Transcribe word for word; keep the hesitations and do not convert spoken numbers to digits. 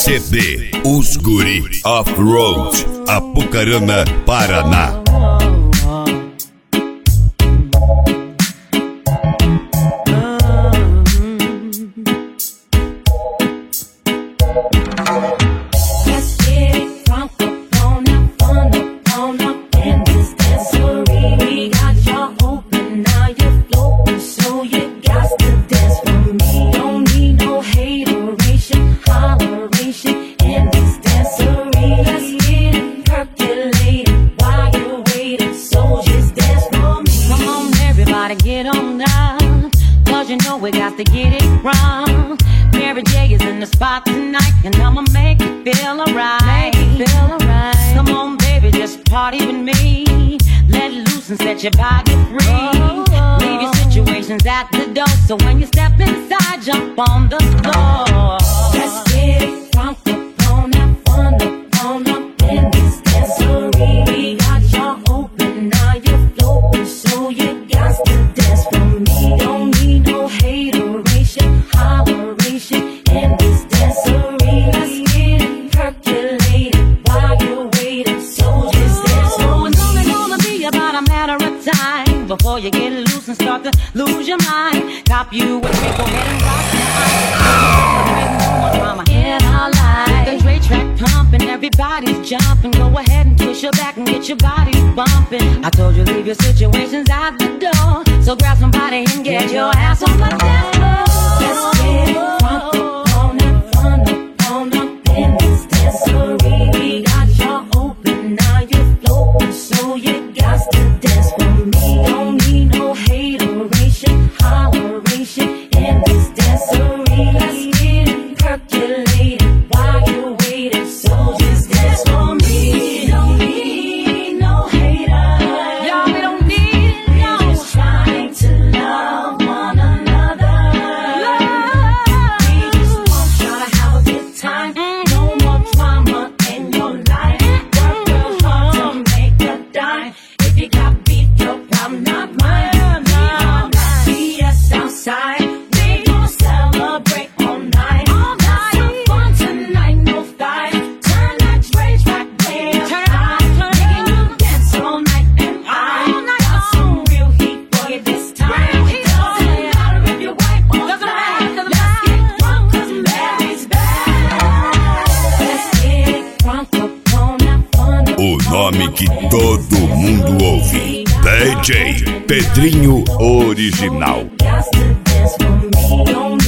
C D Os Guri Off-Road, Apucarana, Paraná. Get on down, cause you know we got to get it wrong. Mary J is in the spot tonight, and I'ma make it feel alright. Make it feel alright. Come on, baby, just party with me. Let loose and set your body free. Oh, oh. Leave your situations at the door, so when you step inside, jump on the floor. Let's get it crunk up on that fun up on up in this dancery. We got y'all open, now you're floating, so you got to dance for me. Don't need no hateration, holleration in this dancery. Let's get it percolated while you're waiting, so just dance for me. It's only gonna be about a matter of time before you get loose and start to lose your mind. Cop you a drink, go ahead and rock the mic. In our life, the Dre track pumping, everybody's jumping. Go ahead and twist your back and get your body bumping. I told you leave your situations out the door, so grab somebody and get your ass on the dance floor. Let's get it crunk up on that fun up on up in this dancery. We got y'all open, now you're floating, so you got to dance for me. Don't need no hateration, holleration in this dancery. Let's get it percolated while you're waiting, so just dance for me. Don't need no hater. Y'all, we don't need no. We're just trying to love one another. Love. We just want y'all to have a good time. Mm. No more drama in your life. Work real hard to make a dime. If you got beef, your problem, not mine. We all got B S outside. We gon' celebrate all night. All night. Have some fun tonight, no fight. Turn that Dre track way up high. Making you dance all night, and I got some real heat for you this time. Doesn't matter if you're white or black. Let's get drunk, cause Mary's back. Let's get drunk up on that fun. O nome que todo mundo ouve: D J Pedrinho Original. Got to dance for me. Don't